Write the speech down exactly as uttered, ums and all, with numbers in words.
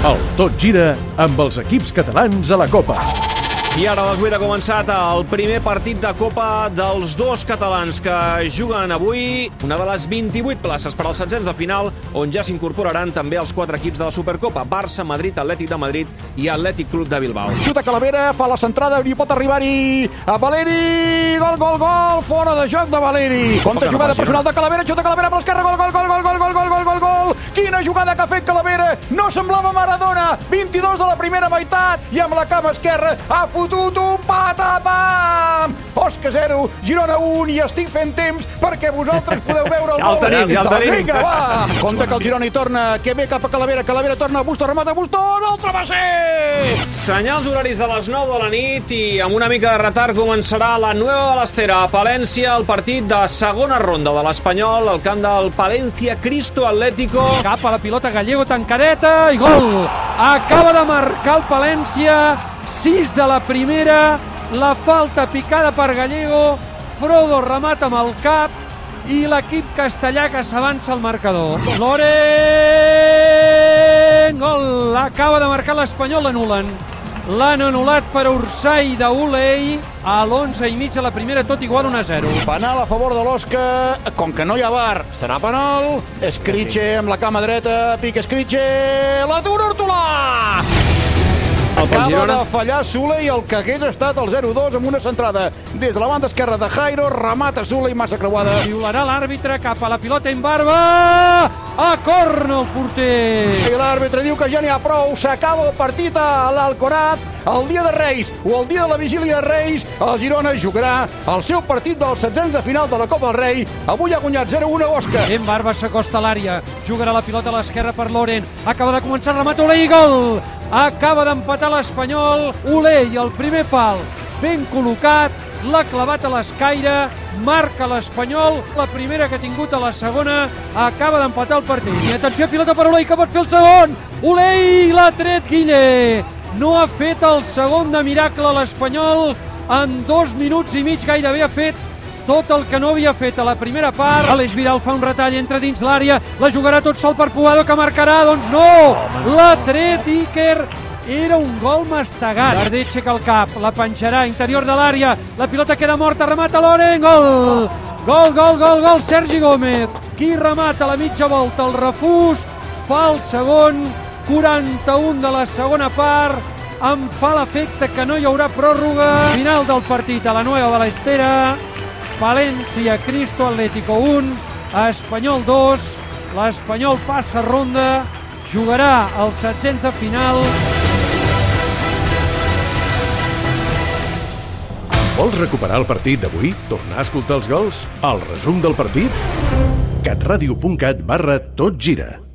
El Tot Gira amb els equips catalans a la Copa. I ara a les vuit ha començat el primer partit de Copa dels dos catalans que juguen avui, una de les vint-i-vuit places per als setzents de final, on ja s'incorporaran també els quatre equips de la Supercopa: Barça, Madrid, Atlètic de Madrid i Atlètic Club de Bilbao. Xuta Calavera, fa la centrada, i pot arribar-hi a Valeri, gol, gol, gol, fora de joc de Valeri. Compte jugada personal de Calavera, xuta Calavera per l'esquerra, gol, gol, gol, gol, gol, gol, gol, gol, gol, gol. Quina jugada que ha fet Calavera, no semblava Maradona, vint-i-dos de la primera meitat, i amb la cama esquerra ha fotut un patapam! Osca zero, Girona un, i estic fent temps perquè vosaltres podeu veure el Ja el gol. tenim, ja el tenim. Vinga, va! Compte que el Girona hi torna, que ve cap a Calavera, Calavera torna, Busto remata, Busto, no el travesser! Senyals horaris de les nou de la nit i amb una mica de retard començarà la Nueva Balastera a Palència, el partit de segona ronda de l'Espanyol, al camp del Palencia Cristo Atlético. Cap a la pilota Gallego, tancadeta i gol! Acaba de marcar el Palència, sis de la primera, la falta picada per Gallego, Frodo remata amb el cap i l'equip castellà que s'avança al marcador. Loren! Gol! Acaba de marcar l'Espanyol, l'anulen. L'han anul·lat per Ursay d'Ulei a l'onze i mig de la primera, tot igual un a zero. Penal a favor de l'Osca, com que no hi ha bar, serà penal. Escritxe amb la cama dreta, pica Escritxe, l'atura Hortolà! Acaba de fallar Sule, i el que hagués estat el zero dos amb una centrada des de la banda esquerra de Jairo, remata Sule i massa creuada. Violarà l'àrbitre cap a la pilota en barba, a corna el porter. I l'àrbitre diu que ja n'hi ha prou, s'acaba el partit a l'Alcorat, el dia de Reis o el dia de la vigília de Reis. El Girona jugarà el seu partit dels setzents de final de la Copa del Rei. Avui ha guanyat zero un a Osca. En barba s'acosta a l'àrea, jugarà la pilota a l'esquerra per Loren, acaba de començar el remat, Ulei, gol! Acaba d'empatar l'Espanyol, Ulei, el primer pal, ben col·locat, l'ha clavat a l'escaire, marca l'Espanyol, la primera que ha tingut a la segona, acaba d'empatar el partit. I atenció, pilota per Ulei, que pot fer el segon! Ulei, l'ha tret Guille! No ha fet el segon de miracle a l'Espanyol, en dos minuts i mig gairebé ha fet tot el que no havia fet a la primera part. Aleix Vidal fa un retall, entra dins l'àrea, la jugarà tot sol per Puado, que marcarà, doncs no! L'ha tret Iker, era un gol mastegat. Gardé aixeca el cap, la penjarà, interior de l'àrea, la pilota queda morta, remata Loren, gol! Gol, gol, gol, gol, Sergi Gómez, qui remata a la mitja volta, el refús, fa el segon, quaranta-un de la segona part, em fa l'efecte que no hi haurà pròrroga. Final del partit a la Nueva Balastera, Palencia Cristo Atlético un, Espanyol dos, l'Espanyol passa ronda, jugarà els setzents de final. Vols recuperar el partit d'avui? Tornar a escoltar els gols? El resum del partit? catradio punt cat barra Tot Gira.